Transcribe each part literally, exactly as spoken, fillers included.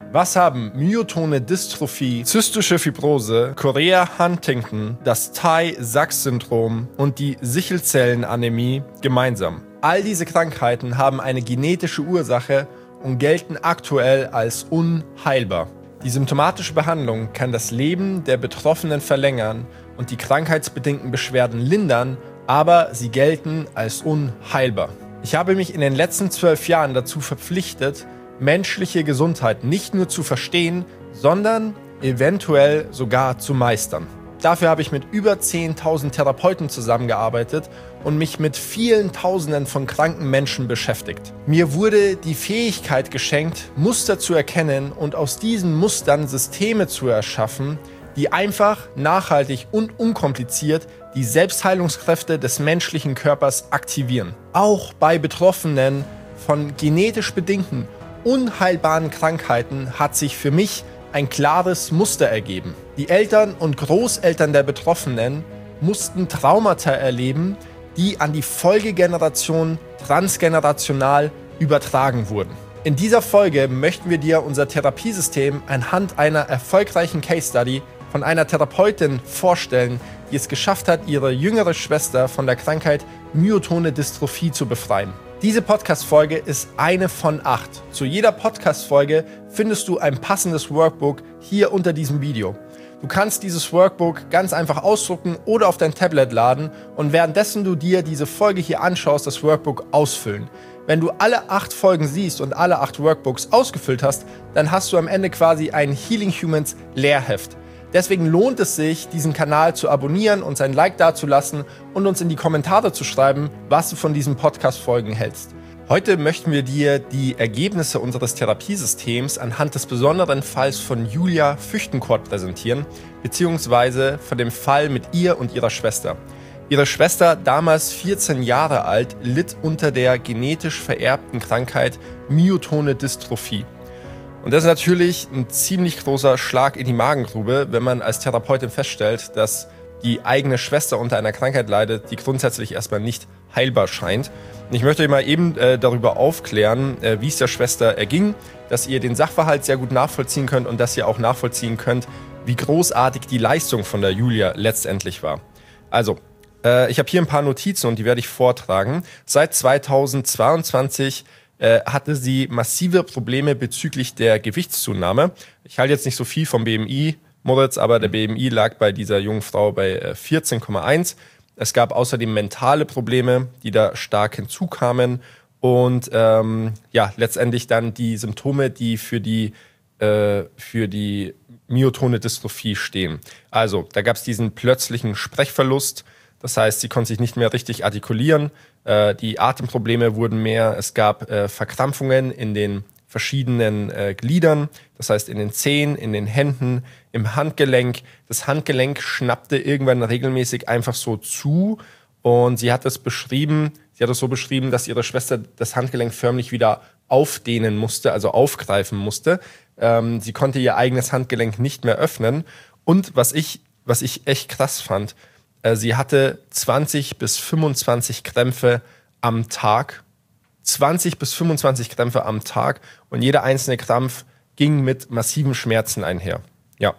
Was haben myotone Dystrophie, zystische Fibrose, Chorea-Huntington, das Tay-Sachs-Syndrom und die Sichelzellenanämie gemeinsam? All diese Krankheiten haben eine genetische Ursache und gelten aktuell als unheilbar. Die symptomatische Behandlung kann das Leben der Betroffenen verlängern und die krankheitsbedingten Beschwerden lindern, aber sie gelten als unheilbar. Ich habe mich in den letzten zwölf Jahren dazu verpflichtet, menschliche Gesundheit nicht nur zu verstehen, sondern eventuell sogar zu meistern. Dafür habe ich mit über zehntausend Therapeuten zusammengearbeitet und mich mit vielen Tausenden von kranken Menschen beschäftigt. Mir wurde die Fähigkeit geschenkt, Muster zu erkennen und aus diesen Mustern Systeme zu erschaffen, die einfach, nachhaltig und unkompliziert die Selbstheilungskräfte des menschlichen Körpers aktivieren. Auch bei Betroffenen von genetisch bedingten unheilbaren Krankheiten hat sich für mich ein klares Muster ergeben. Die Eltern und Großeltern der Betroffenen mussten Traumata erleben, die an die Folgegeneration transgenerational übertragen wurden. In dieser Folge möchten wir dir unser Therapiesystem anhand einer erfolgreichen Case Study von einer Therapeutin vorstellen, die es geschafft hat, ihre jüngere Schwester von der Krankheit myotone Dystrophie zu befreien. Diese Podcast-Folge ist eine von acht. Zu jeder Podcast-Folge findest du ein passendes Workbook hier unter diesem Video. Du kannst dieses Workbook ganz einfach ausdrucken oder auf dein Tablet laden und währenddessen du dir diese Folge hier anschaust, das Workbook ausfüllen. Wenn du alle acht Folgen siehst und alle acht Workbooks ausgefüllt hast, dann hast du am Ende quasi ein Healing Humans Lehrheft. Deswegen lohnt es sich, diesen Kanal zu abonnieren, uns ein Like dazulassen und uns in die Kommentare zu schreiben, was du von diesen Podcast-Folgen hältst. Heute möchten wir dir die Ergebnisse unseres Therapiesystems anhand des besonderen Falls von Julia Füchtenkordt präsentieren, beziehungsweise von dem Fall mit ihr und ihrer Schwester. Ihre Schwester, damals vierzehn Jahre alt, litt unter der genetisch vererbten Krankheit myotone Dystrophie. Und das ist natürlich ein ziemlich großer Schlag in die Magengrube, wenn man als Therapeutin feststellt, dass die eigene Schwester unter einer Krankheit leidet, die grundsätzlich erstmal nicht heilbar scheint. Und ich möchte euch mal eben äh, darüber aufklären, äh, wie es der Schwester erging, dass ihr den Sachverhalt sehr gut nachvollziehen könnt und dass ihr auch nachvollziehen könnt, wie großartig die Leistung von der Julia letztendlich war. Also, äh, ich habe hier ein paar Notizen und die werde ich vortragen. Seit zweitausendzweiundzwanzig Äh, hatte sie massive Probleme bezüglich der Gewichtszunahme. Ich halte jetzt nicht so viel vom B M I, Moritz, aber der B M I lag bei dieser jungen Frau bei äh, vierzehn Komma eins. Es gab außerdem mentale Probleme, die da stark hinzukamen und ähm, ja, letztendlich dann die Symptome, die für die, äh, für die myotone Dystrophie stehen. Also, da gab es diesen plötzlichen Sprechverlust. Das heißt, sie konnte sich nicht mehr richtig artikulieren, äh, die Atemprobleme wurden mehr, es gab äh, Verkrampfungen in den verschiedenen äh, Gliedern, das heißt in den Zehen, in den Händen, im Handgelenk. Das Handgelenk schnappte irgendwann regelmäßig einfach so zu und sie hat es beschrieben, sie hat es so beschrieben, dass ihre Schwester das Handgelenk förmlich wieder aufdehnen musste, also aufgreifen musste. Ähm, sie konnte ihr eigenes Handgelenk nicht mehr öffnen und was ich, was ich echt krass fand, sie hatte zwanzig bis fünfundzwanzig Krämpfe am Tag. zwanzig bis fünfundzwanzig Krämpfe am Tag und jeder einzelne Krampf ging mit massiven Schmerzen einher. Ja.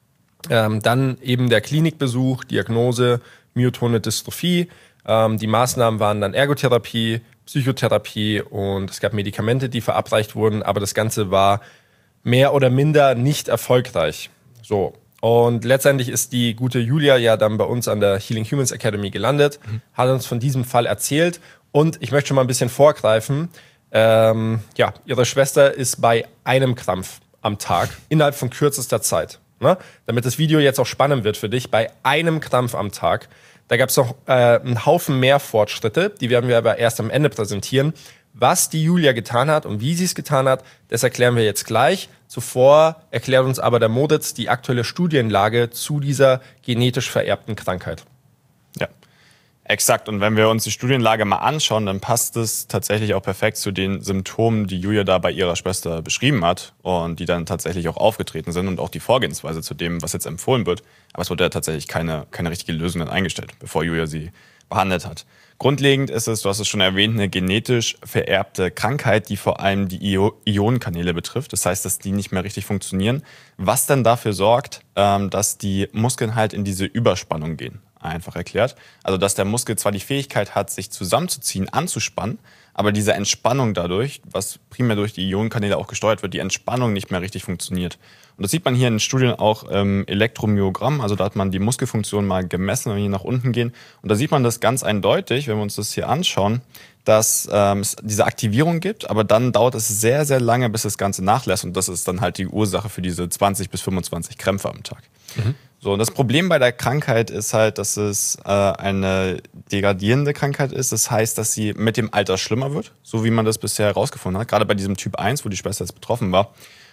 Ähm, dann eben der Klinikbesuch, Diagnose, myotone Dystrophie. Ähm, die Maßnahmen waren dann Ergotherapie, Psychotherapie und es gab Medikamente, die verabreicht wurden, aber das Ganze war mehr oder minder nicht erfolgreich. So. Und letztendlich ist die gute Julia ja dann bei uns an der Healing Humans Academy gelandet, mhm. hat uns von diesem Fall erzählt und ich möchte schon mal ein bisschen vorgreifen. Ähm, ja, ihre Schwester ist bei einem Krampf am Tag innerhalb von kürzester Zeit. Ne? Damit das Video jetzt auch spannend wird für dich, bei einem Krampf am Tag. Da gab es noch äh, einen Haufen mehr Fortschritte, die werden wir aber erst am Ende präsentieren. Was die Julia getan hat und wie sie es getan hat, das erklären wir jetzt gleich. Zuvor erklärt uns aber der Moritz die aktuelle Studienlage zu dieser genetisch vererbten Krankheit. Ja, exakt. Und wenn wir uns die Studienlage mal anschauen, dann passt es tatsächlich auch perfekt zu den Symptomen, die Julia da bei ihrer Schwester beschrieben hat und die dann tatsächlich auch aufgetreten sind und auch die Vorgehensweise zu dem, was jetzt empfohlen wird. Aber es wurde ja tatsächlich keine, keine richtige Lösung dann eingestellt, bevor Julia sie behandelt hat. Grundlegend ist es, du hast es schon erwähnt, eine genetisch vererbte Krankheit, die vor allem die Ionenkanäle betrifft. Das heißt, dass die nicht mehr richtig funktionieren, was dann dafür sorgt, dass die Muskeln halt in diese Überspannung gehen. Einfach erklärt. Also, dass der Muskel zwar die Fähigkeit hat, sich zusammenzuziehen, anzuspannen, aber diese Entspannung dadurch, was primär durch die Ionenkanäle auch gesteuert wird, die Entspannung nicht mehr richtig funktioniert. Und das sieht man hier in Studien auch im Elektromyogramm. Also da hat man die Muskelfunktion mal gemessen, wenn wir hier nach unten gehen. Und da sieht man das ganz eindeutig, wenn wir uns das hier anschauen, dass ähm, es diese Aktivierung gibt, aber dann dauert es sehr, sehr lange, bis das Ganze nachlässt. Und das ist dann halt die Ursache für diese zwanzig bis fünfundzwanzig Krämpfe am Tag. Mhm. So, und das Problem bei der Krankheit ist halt, dass es äh, eine degradierende Krankheit ist. Das heißt, dass sie mit dem Alter schlimmer wird, so wie man das bisher herausgefunden hat. Gerade bei diesem Typ eins, wo die Schwester jetzt betroffen war.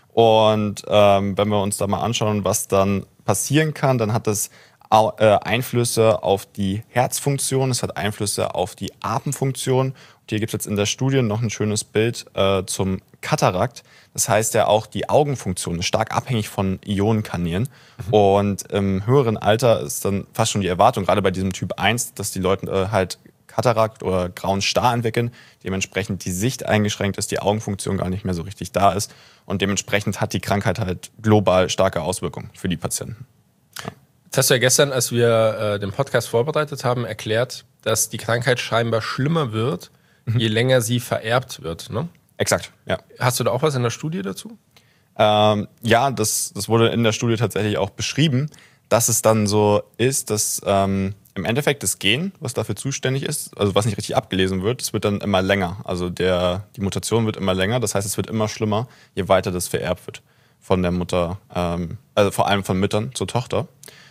Und ähm, wenn wir uns da mal anschauen, was dann passieren kann, dann hat das äh, Einflüsse auf die Herzfunktion, es hat Einflüsse auf die Atemfunktion. Und hier gibt es jetzt in der Studie noch ein schönes Bild äh, zum Katarakt. Das heißt ja auch, die Augenfunktion ist stark abhängig von Ionenkanälen. Mhm. Und im höheren Alter ist dann fast schon die Erwartung, gerade bei diesem Typ eins, dass die Leute äh, halt Katarakt oder grauen Star entwickeln, dementsprechend die Sicht eingeschränkt ist, die Augenfunktion gar nicht mehr so richtig da ist und dementsprechend hat die Krankheit halt global starke Auswirkungen für die Patienten. Ja. Das hast du ja gestern, als wir äh, den Podcast vorbereitet haben, erklärt, dass die Krankheit scheinbar schlimmer wird, mhm. je länger sie vererbt wird, ne? Exakt, ja. Hast du da auch was in der Studie dazu? Ähm, ja, das, das wurde in der Studie tatsächlich auch beschrieben, dass es dann so ist, dass ähm, im Endeffekt das Gen, was dafür zuständig ist, also was nicht richtig abgelesen wird, das wird dann immer länger. Also der, die Mutation wird immer länger, das heißt, es wird immer schlimmer, je weiter das vererbt wird von der Mutter, ähm, also vor allem von Müttern zur Tochter.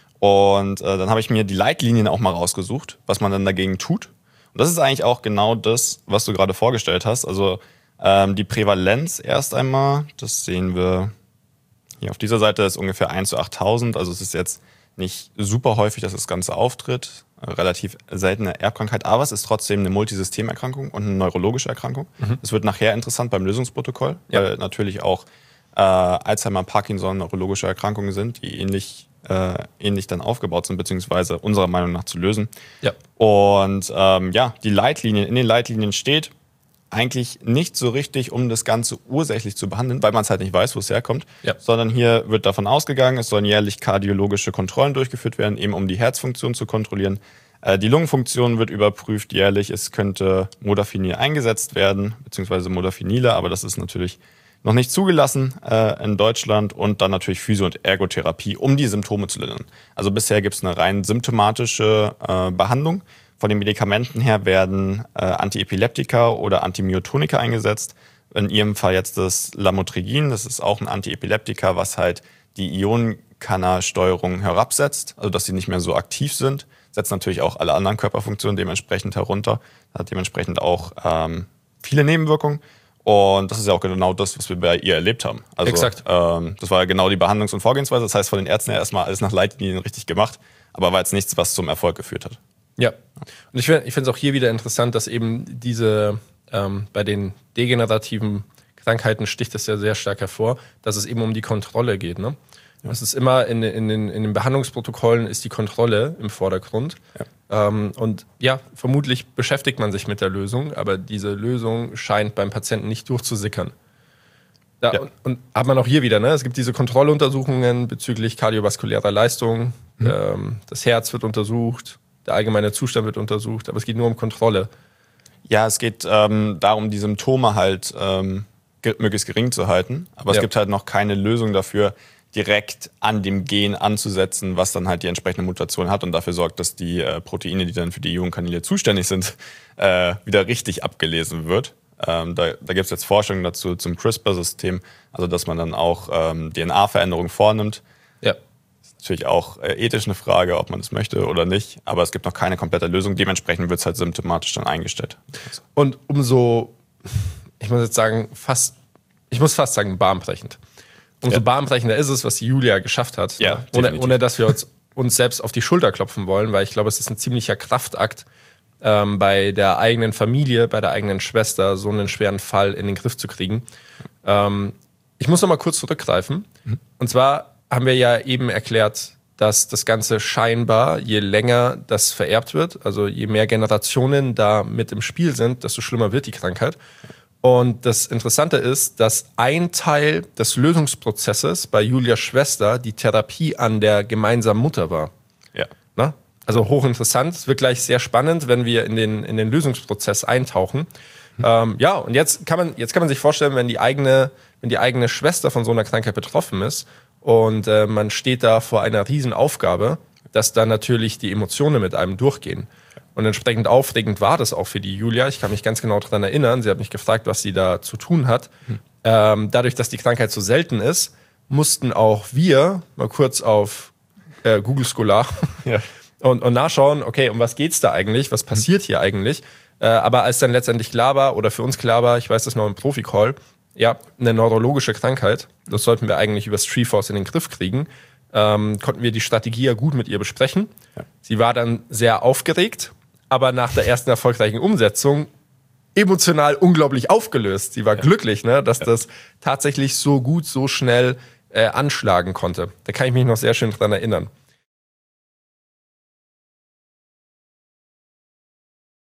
Und äh, dann habe ich mir die Leitlinien auch mal rausgesucht, was man dann dagegen tut. Und das ist eigentlich auch genau das, was du gerade vorgestellt hast. Also ähm, die Prävalenz erst einmal, das sehen wir hier auf dieser Seite, ist ungefähr eins zu achttausend. Also es ist jetzt nicht super häufig, dass das Ganze auftritt. Relativ seltene Erbkrankheit, aber es ist trotzdem eine Multisystemerkrankung und eine neurologische Erkrankung. Mhm. Das wird nachher interessant beim Lösungsprotokoll, ja. weil natürlich auch äh, Alzheimer, Parkinson neurologische Erkrankungen sind, die ähnlich, äh, ähnlich dann aufgebaut sind, beziehungsweise unserer Meinung nach zu lösen. Ja. Und ähm, ja, die Leitlinien, in den Leitlinien steht, eigentlich nicht so richtig, um das Ganze ursächlich zu behandeln, weil man es halt nicht weiß, wo es herkommt, ja. sondern hier wird davon ausgegangen, es sollen jährlich kardiologische Kontrollen durchgeführt werden, eben um die Herzfunktion zu kontrollieren. Äh, die Lungenfunktion wird überprüft jährlich, es könnte Modafinil eingesetzt werden, beziehungsweise Modafinile, aber das ist natürlich noch nicht zugelassen äh, in Deutschland und dann natürlich Physio- und Ergotherapie, um die Symptome zu lindern. Also bisher gibt es eine rein symptomatische äh, Behandlung. Von den Medikamenten her werden äh, Antiepileptika oder Antimyotonika eingesetzt. In ihrem Fall jetzt das Lamotrigin, das ist auch ein Antiepileptika, was halt die Ionenkanalsteuerung herabsetzt, also dass sie nicht mehr so aktiv sind. Setzt natürlich auch alle anderen Körperfunktionen dementsprechend herunter, hat dementsprechend auch ähm, viele Nebenwirkungen. Und das ist ja auch genau das, was wir bei ihr erlebt haben. Also, Exakt. Ähm, das war ja genau die Behandlungs- und Vorgehensweise. Das heißt, von den Ärzten her erstmal alles nach Leitlinien richtig gemacht, aber war jetzt nichts, was zum Erfolg geführt hat. Ja, und ich finde ich finde es auch hier wieder interessant, dass eben diese, ähm, bei den degenerativen Krankheiten sticht das ja sehr stark hervor, dass es eben um die Kontrolle geht, ne? Ja. Es ist immer in, in, den, in den Behandlungsprotokollen ist die Kontrolle im Vordergrund. Ja. Ähm, und ja, vermutlich beschäftigt man sich mit der Lösung, aber diese Lösung scheint beim Patienten nicht durchzusickern. Ja, ja. Und, und hat man auch hier wieder, ne? Es gibt diese Kontrolluntersuchungen bezüglich kardiovaskulärer Leistung, mhm. ähm, das Herz wird untersucht, der allgemeine Zustand wird untersucht, aber es geht nur um Kontrolle. Ja, es geht ähm, darum, die Symptome halt ähm, ge- möglichst gering zu halten. Aber ja. es gibt halt noch keine Lösung dafür, direkt an dem Gen anzusetzen, was dann halt die entsprechende Mutation hat und dafür sorgt, dass die äh, Proteine, die dann für die Ionenkanäle zuständig sind, äh, wieder richtig abgelesen wird. Ähm, da da gibt es jetzt Forschung dazu zum CRISPR-System, also dass man dann auch ähm, D N A-Veränderungen vornimmt. Ja. Natürlich auch äh, ethisch eine Frage, ob man das möchte oder nicht. Aber es gibt noch keine komplette Lösung. Dementsprechend wird es halt symptomatisch dann eingestellt. Und umso, ich muss jetzt sagen, fast, ich muss fast sagen, bahnbrechend. Umso ja. bahnbrechender ist es, was die Julia geschafft hat. Ja, ne? ohne, ohne, dass wir uns, uns selbst auf die Schulter klopfen wollen, weil ich glaube, es ist ein ziemlicher Kraftakt, ähm, bei der eigenen Familie, bei der eigenen Schwester so einen schweren Fall in den Griff zu kriegen. Ähm, ich muss noch mal kurz zurückgreifen. Mhm. Und zwar haben wir ja eben erklärt, dass das Ganze scheinbar, je länger das vererbt wird, also je mehr Generationen da mit im Spiel sind, desto schlimmer wird die Krankheit. Und das Interessante ist, dass ein Teil des Lösungsprozesses bei Julias Schwester die Therapie an der gemeinsamen Mutter war. Ja. Na? Also hochinteressant. Es wird gleich sehr spannend, wenn wir in den, in den Lösungsprozess eintauchen. Mhm. Ähm, ja, und jetzt kann man, jetzt kann man sich vorstellen, wenn die eigene, wenn die eigene Schwester von so einer Krankheit betroffen ist und äh, man steht da vor einer riesen Aufgabe, dass dann natürlich die Emotionen mit einem durchgehen. Und entsprechend aufregend war das auch für die Julia. Ich kann mich ganz genau daran erinnern. Sie hat mich gefragt, was sie da zu tun hat. Hm. Ähm, dadurch, dass die Krankheit so selten ist, mussten auch wir mal kurz auf äh, Google Scholar ja. und, und nachschauen, okay, um was geht's da eigentlich? Was passiert hm. hier eigentlich? Äh, aber als dann letztendlich klar war, oder für uns klar war, ich weiß das noch im Profi-Call, ja, eine neurologische Krankheit, das sollten wir eigentlich über Treeforce in den Griff kriegen, ähm, konnten wir die Strategie ja gut mit ihr besprechen. Ja. Sie war dann sehr aufgeregt, aber nach der ersten erfolgreichen Umsetzung emotional unglaublich aufgelöst. Sie war ja. glücklich, ne, dass ja. das tatsächlich so gut, so schnell äh, anschlagen konnte. Da kann ich mich noch sehr schön dran erinnern.